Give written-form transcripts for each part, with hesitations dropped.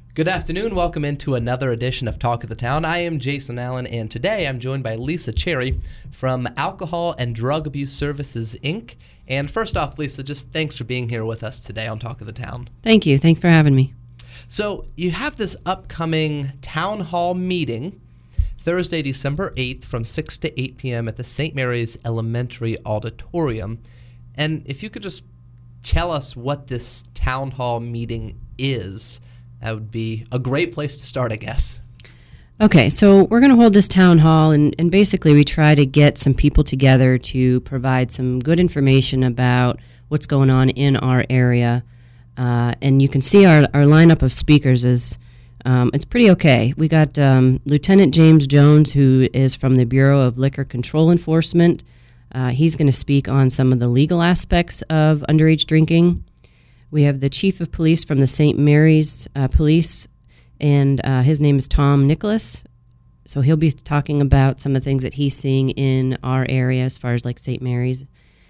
Good afternoon. Welcome into another edition of Talk of the Town. I am Jason Allen, and today I'm joined by Lisa Cherry from Alcohol and Drug Abuse Services, Inc. And first off, Lisa, just thanks for being here with us today on Talk of the Town. Thank you. Thanks for having me. So you have this upcoming town hall meeting Thursday, December 8th from 6 to 8 p.m. at the St. Mary's Elementary Auditorium. And if you could just tell us what this town hall meeting is, that would be a great place to start, I guess. Okay, so we're going to hold this town hall, and basically we try to get some people together to provide some good information about what's going on in our area. And you can see our lineup of speakers is it's pretty okay. We got Lieutenant James Jones, who is from the Bureau of Liquor Control Enforcement. He's going to speak on some of the legal aspects of underage drinking. We have the Chief of Police from the St. Mary's Police, and his name is Tom Nicholas. So he'll be talking about some of the things that he's seeing in our area as far as like St. Mary's.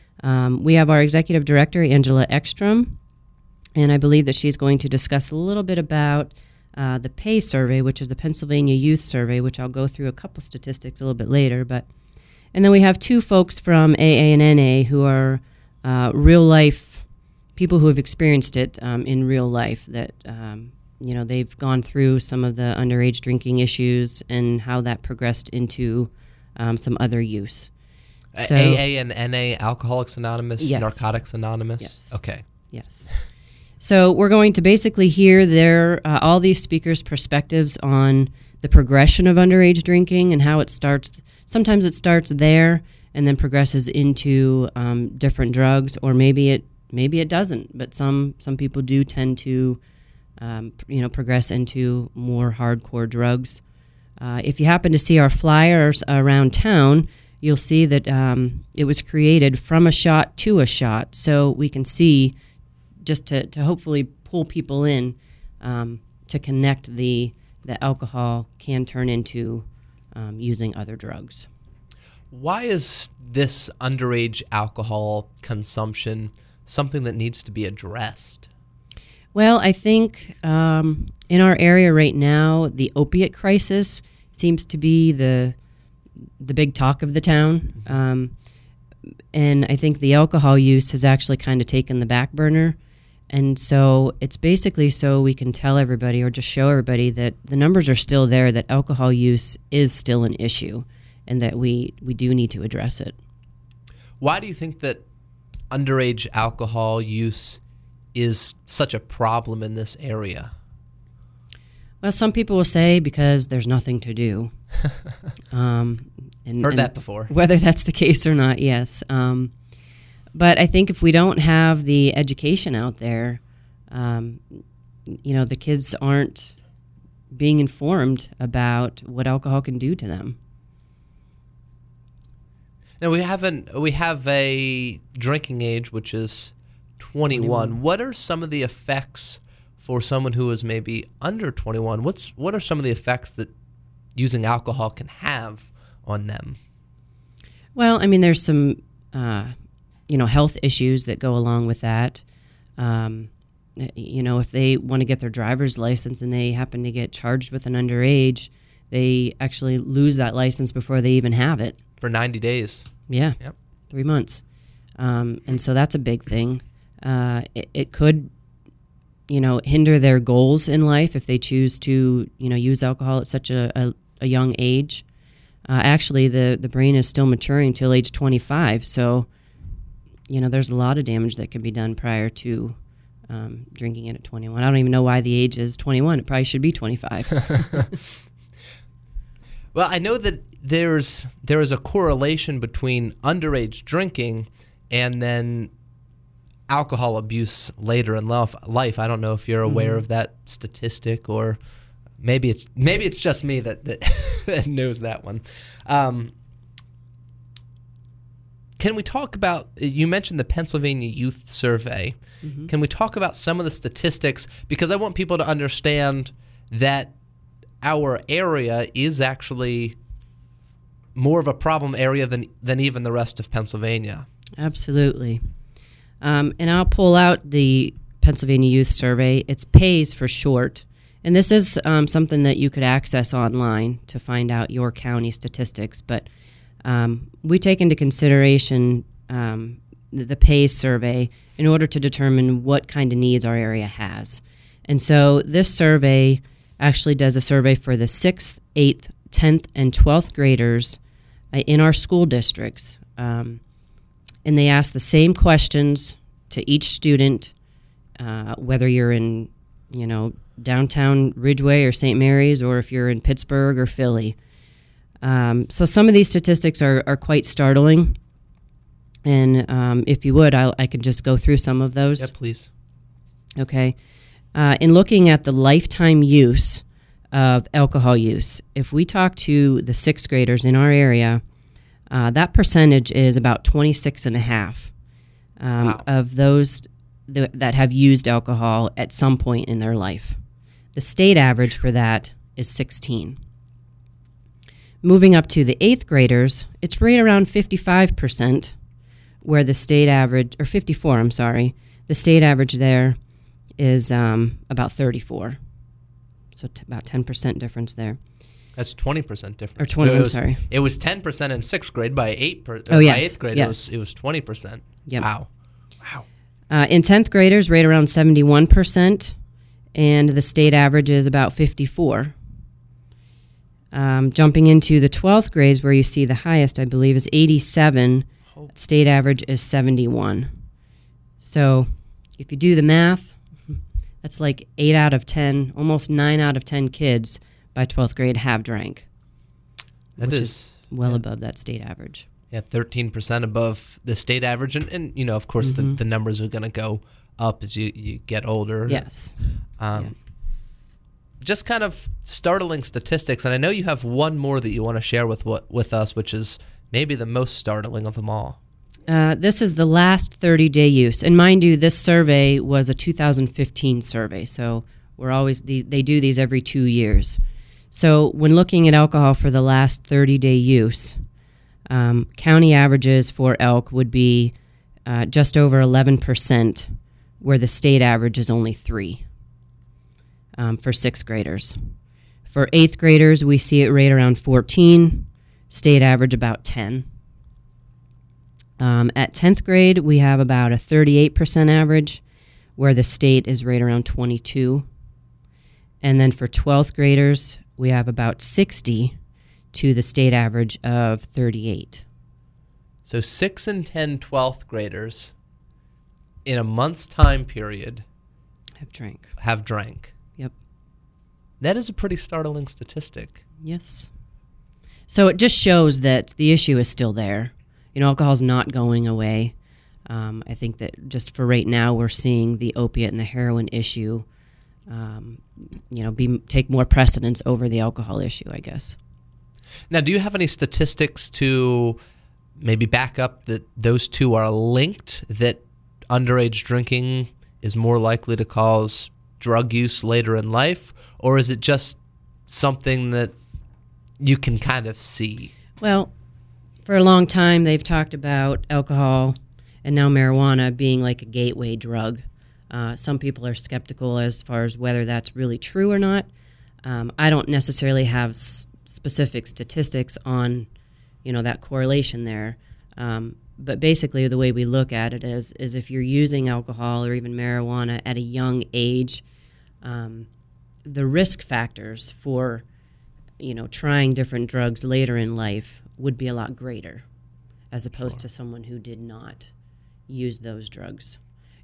We have our Executive Director, Angela Ekstrom, and I believe that she's going to discuss a little bit about the PAY survey, which is the Pennsylvania Youth Survey, which I'll go through a couple statistics a little bit later. And then we have two folks from AA and NA who are real-life people who have experienced it in real life, that they've gone through some of the underage drinking issues and how that progressed into some other use. So, AA and NA, Alcoholics Anonymous, yes. Narcotics Anonymous? Yes. Okay. Yes. So we're going to basically hear all these speakers' perspectives on the progression of underage drinking and how it starts. Sometimes it starts there and then progresses into different drugs, or maybe it doesn't, but some people do tend to, progress into more hardcore drugs. If you happen to see our flyers around town, you'll see that it was created from a shot to a shot, so we can see just to hopefully pull people in to connect the alcohol can turn into using other drugs. Why is this underage alcohol consumption something that needs to be addressed? Well, I think in our area right now, the opiate crisis seems to be the big talk of the town. And I think the alcohol use has actually kind of taken the back burner. And so it's basically so we can tell everybody or just show everybody that the numbers are still there, that alcohol use is still an issue, and that we do need to address it. Why do you think that underage alcohol use is such a problem in this area? Well, some people will say because there's nothing to do. Heard that before. Whether that's the case or not, yes. But I think if we don't have the education out there, the kids aren't being informed about what alcohol can do to them. Now, we have a drinking age, which is 21. What are some of the effects for someone who is maybe under 21? What are some of the effects that using alcohol can have on them? Well, I mean, there's some, health issues that go along with that. If they want to get their driver's license and they happen to get charged with an underage, they actually lose that license before they even have it. For 90 days. Yeah. Yep. 3 months. And so that's a big thing. It could, hinder their goals in life if they choose to, use alcohol at such a young age. Actually, the brain is still maturing till age 25. So, there's a lot of damage that can be done prior to drinking it at 21. I don't even know why the age is 21. It probably should be 25. Well, I know that there is a correlation between underage drinking and then alcohol abuse later in life. I don't know if you're aware of that statistic, or maybe it's just me that that knows that one. Can we talk about, you mentioned the Pennsylvania Youth Survey. Mm-hmm. Can we talk about some of the statistics? Because I want people to understand that our area is actually more of a problem area than even the rest of Pennsylvania. Absolutely. And I'll pull out the Pennsylvania Youth Survey. It's PAYS for short, And this is something that you could access online to find out your county statistics. But we take into consideration the PACE survey in order to determine what kind of needs our area has. And so this survey actually does a survey for the 6th, 8th, 10th, and 12th graders in our school districts. And they ask the same questions to each student, whether you're in, downtown Ridgeway or St. Mary's, or if you're in Pittsburgh or Philly. So some of these statistics are quite startling. And if you would, I could just go through some of those. Yeah, please. Okay. In looking at the lifetime use of alcohol use, if we talk to the 6th graders in our area, that percentage is about 26.5% Wow. of those that have used alcohol at some point in their life. The state average for that is 16%. Moving up to the 8th graders, it's right around 55%, where the state average, or 54, I'm sorry, the state average there is about 34. So about 10% difference there. That's 20% difference. Or 20, I'm sorry. It was 10% in 6th grade. By 8th grade, yes. it was 20%. Yep. Wow. In 10th graders, right around 71%, and the state average is about 54%. Jumping into the 12th grades, where you see the highest, I believe, is 87%. State average is 71%. So if you do the math, that's like 8 out of 10, almost 9 out of 10 kids by 12th grade have drank. That which is well above that state average. Yeah, 13% above the state average. And of course, the numbers are going to go up as you get older. Yes. Just kind of startling statistics. And I know you have one more that you want to share with us, which is maybe the most startling of them all. This is the last 30-day use. And mind you, this survey was a 2015 survey. So they do these every 2 years. So when looking at alcohol for the last 30-day use, county averages for elk would be just over 11%, where the state average is only 3% for 6th graders. For 8th graders, we see it right around 14%, state average about 10%. At 10th grade, we have about a 38% average, where the state is right around 22%. And then for 12th graders, we have about 60% to the state average of 38%. So 6 and 10 12th graders in a month's time period have drank. Yep. That is a pretty startling statistic. Yes. So it just shows that the issue is still there. Alcohol's not going away. I think that just for right now, we're seeing the opiate and the heroin issue, take more precedence over the alcohol issue, I guess. Now, do you have any statistics to maybe back up that those two are linked, that underage drinking is more likely to cause drug use later in life, or is it just something that you can kind of see? Well, for a long time, they've talked about alcohol and now marijuana being like a gateway drug. Some people are skeptical as far as whether that's really true or not. I don't necessarily have specific statistics on, that correlation there. But basically, the way we look at it is if you're using alcohol or even marijuana at a young age, the risk factors for, trying different drugs later in life would be a lot greater, as opposed to someone who did not use those drugs.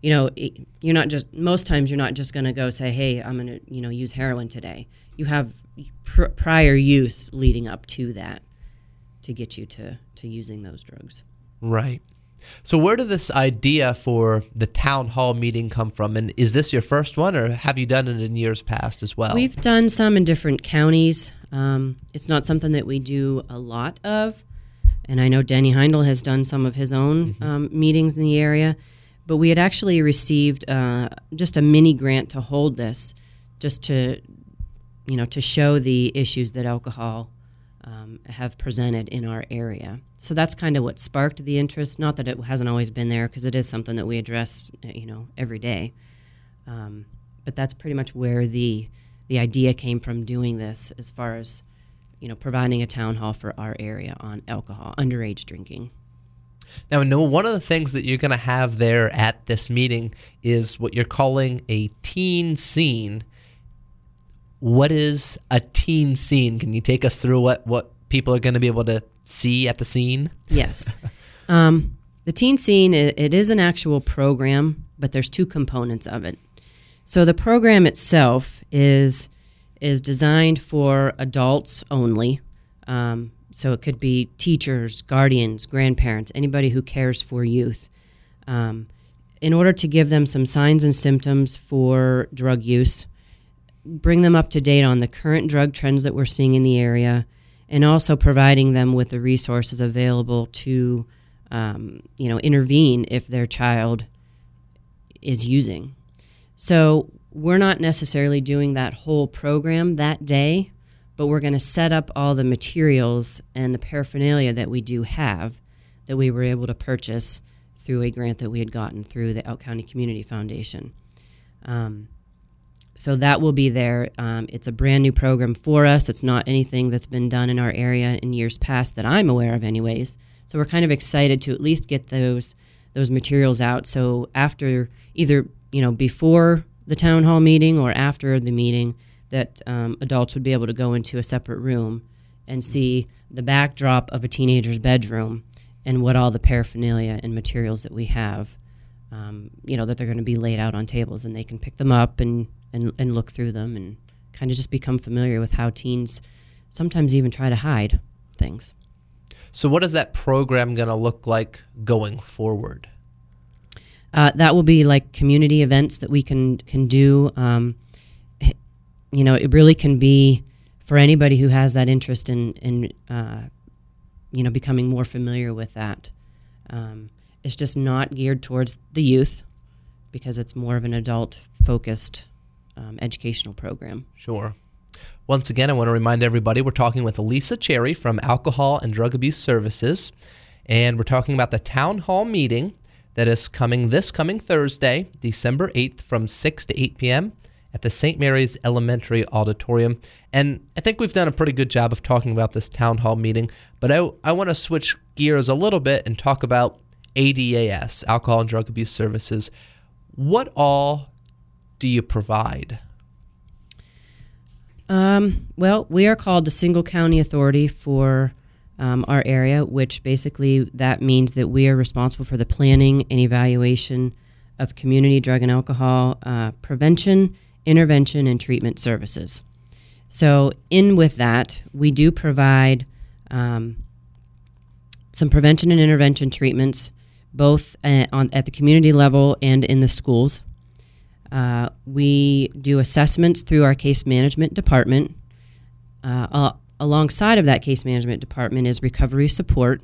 Most times you're not just going to go say, hey, I'm going to, use heroin today. You have prior use leading up to that to get you to using those drugs. Right. So where did this idea for the town hall meeting come from? And is this your first one, or have you done it in years past as well? We've done some in different counties. It's not something that we do a lot of. And I know Denny Heindel has done some of his own meetings in the area. But we had actually received just a mini grant to hold this, just to show the issues that alcohol have presented in our area. So that's kind of what sparked the interest. Not that it hasn't always been there, because it is something that we address, every day. But that's pretty much where the the idea came from doing this as far as, providing a town hall for our area on alcohol, underage drinking. Now, Noah, one of the things that you're going to have there at this meeting is what you're calling a teen scene. What is a teen scene? Can you take us through what people are going to be able to see at the scene? Yes. The teen scene, it is an actual program, but there's two components of it. So the program itself is designed for adults only. So it could be teachers, guardians, grandparents, anybody who cares for youth. In order to give them some signs and symptoms for drug use, bring them up to date on the current drug trends that we're seeing in the area, and also providing them with the resources available to, intervene if their child is using. So we're not necessarily doing that whole program that day, but we're going to set up all the materials and the paraphernalia that we do have that we were able to purchase through a grant that we had gotten through the Elk County Community Foundation. So that will be there. It's a brand new program for us. It's not anything that's been done in our area in years past that I'm aware of anyways. So we're kind of excited to at least get those materials out. So after either, before the town hall meeting or after the meeting, that adults would be able to go into a separate room and see the backdrop of a teenager's bedroom and what all the paraphernalia and materials that we have, that they're going to be laid out on tables, and they can pick them up and look through them and kind of just become familiar with how teens sometimes even try to hide things. So what is that program going to look like going forward? That will be like community events that we can do. It really can be for anybody who has that interest in becoming more familiar with that. It's just not geared towards the youth because it's more of an adult-focused educational program. Sure. Once again, I want to remind everybody we're talking with Lisa Cherry from Alcohol and Drug Abuse Services, and we're talking about the town hall meeting that is coming Thursday, December 8th from 6 to 8 p.m. at the St. Mary's Elementary Auditorium. And I think we've done a pretty good job of talking about this town hall meeting, but I want to switch gears a little bit and talk about ADAS, Alcohol and Drug Abuse Services. What all do you provide? Well, we are called the Single County Authority for our area, which basically that means that we are responsible for the planning and evaluation of community drug and alcohol prevention, intervention, and treatment services. So with that, we do provide some prevention and intervention treatments, both at the community level and in the schools. We do assessments through our case management department. Alongside of that case management department is recovery support.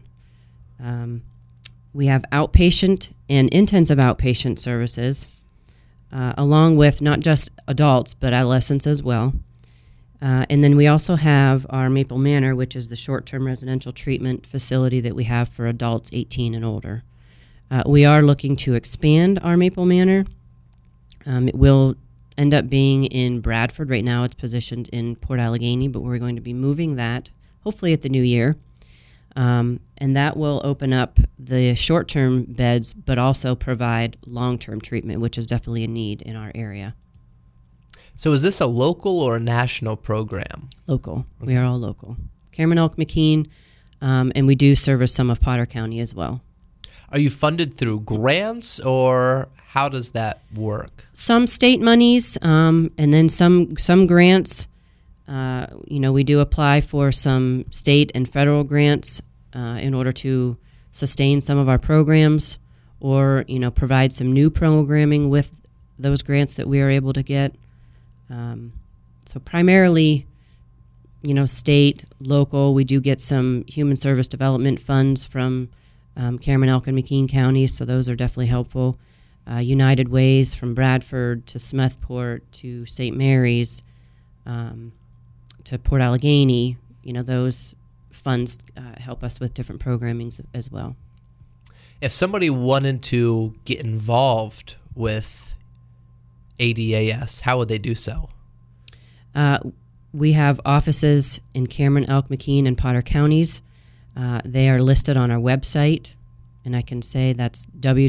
We have outpatient and intensive outpatient services, along with not just adults, but adolescents as well. And then we also have our Maple Manor, which is the short-term residential treatment facility that we have for adults 18 and older. We are looking to expand our Maple Manor. It will end up being in Bradford. Right now it's positioned in Port Allegany, but we're going to be moving that hopefully at the new year. And that will open up the short-term beds, but also provide long-term treatment, which is definitely a need in our area. So is this a local or a national program? Local. Okay. We are all local. Cameron, Elk, McKean, and we do service some of Potter County as well. Are you funded through grants, or how does that work? Some state monies, and then some grants. We do apply for some state and federal grants in order to sustain some of our programs, or provide some new programming with those grants that we are able to get. So primarily, state, local. We do get some human service development funds from Cameron, Elk, and McKean counties, so those are definitely helpful. United Ways from Bradford to Smethport to St. Mary's to Port Allegany, those funds help us with different programming as well. If somebody wanted to get involved with ADAS, how would they do so? We have offices in Cameron, Elk, McKean, and Potter counties. They are listed on our website, and I can say that's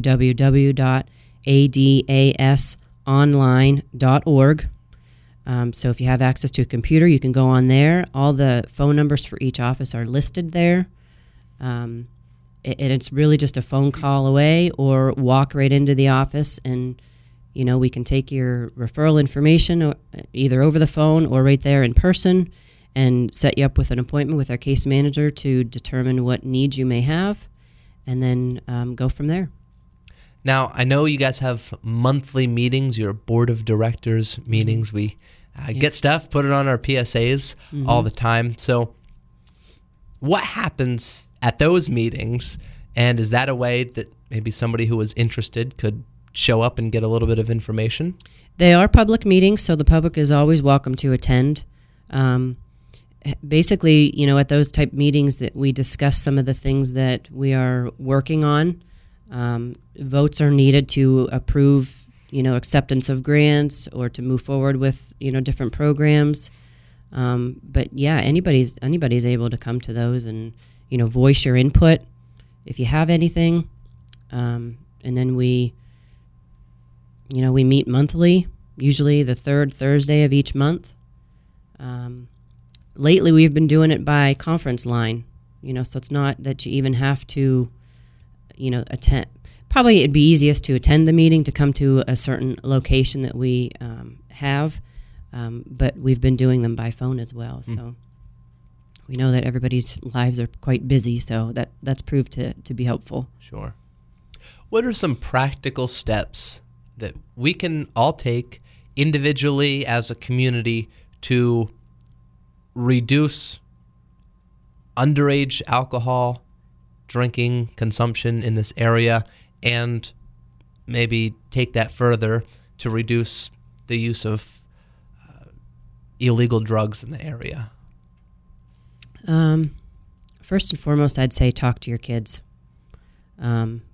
www.adasonline.org. So if you have access to a computer, you can go on there. All the phone numbers for each office are listed there. It's really just a phone call away, or walk right into the office, and we can take your referral information either over the phone or right there in person and set you up with an appointment with our case manager to determine what needs you may have, and then go from there. Now, I know you guys have monthly meetings, your board of directors meetings. We get stuff, put it on our PSAs all the time. So what happens at those meetings, and is that a way that maybe somebody who was interested could show up and get a little bit of information? They are public meetings, so the public is always welcome to attend. Basically, at those type meetings that we discuss some of the things that we are working on. Votes are needed to approve, acceptance of grants or to move forward with, different programs. But yeah, anybody's able to come to those and, voice your input if you have anything. And then we meet monthly, usually the third Thursday of each month. Lately, we've been doing it by conference line, so it's not that you even have to, attend. Probably it'd be easiest to attend the meeting, to come to a certain location that we have, but we've been doing them by phone as well. So we know that everybody's lives are quite busy, so that's proved to be helpful. Sure. What are some practical steps that we can all take individually as a community to reduce underage alcohol drinking consumption in this area, and maybe take that further to reduce the use of illegal drugs in the area? First and foremost, I'd say talk to your kids. Have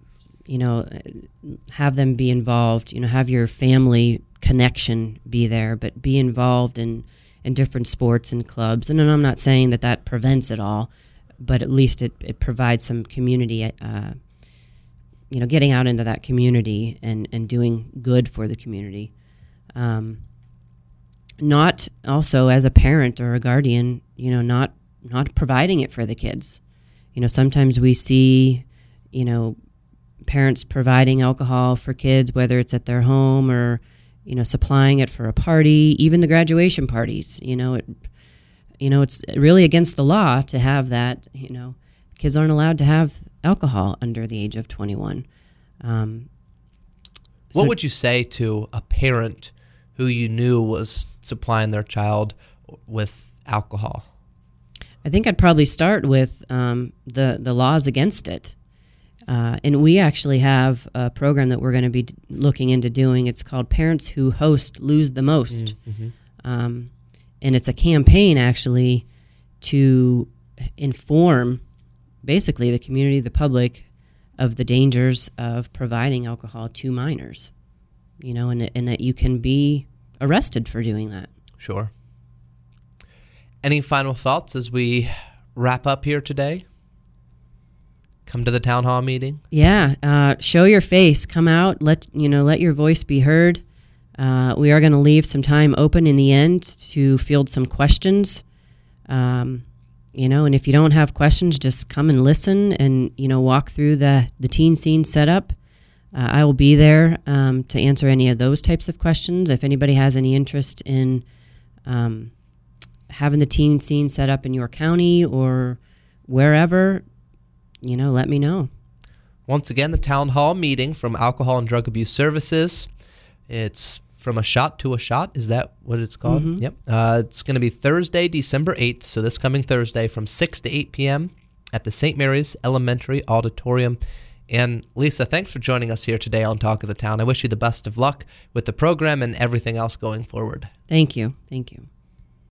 them be involved. Have your family connection be there, but be involved in different sports and clubs. And I'm not saying that prevents it all, but at least it provides some community, getting out into that community and doing good for the community. Not also as a parent or a guardian, not providing it for the kids. Sometimes we see, parents providing alcohol for kids, whether it's at their home or, supplying it for a party, even the graduation parties. It's really against the law to have that. Kids aren't allowed to have alcohol under the age of 21. What would you say to a parent who you knew was supplying their child with alcohol? I think I'd probably start with the laws against it. And we actually have a program that we're going to be looking into doing. It's called Parents Who Host Lose the Most. And it's a campaign, actually, to inform, basically, the community, the public, of the dangers of providing alcohol to minors, and that you can be arrested for doing that. Sure. Any final thoughts as we wrap up here today? Come to the town hall meeting. Yeah, show your face. Come out. Let your voice be heard. We are going to leave some time open in the end to field some questions. And if you don't have questions, just come and listen and walk through the teen scene setup. I will be there to answer any of those types of questions. If anybody has any interest in having the teen scene set up in your county or wherever, let me know. Once again, the town hall meeting from Alcohol and Drug Abuse Services. It's From a Shot to a Shot. Is that what it's called? Mm-hmm. Yep. It's going to be Thursday, December 8th, so this coming Thursday from 6 to 8 p.m. at the St. Mary's Elementary Auditorium. And Lisa, thanks for joining us here today on Talk of the Town. I wish you the best of luck with the program and everything else going forward. Thank you. Thank you.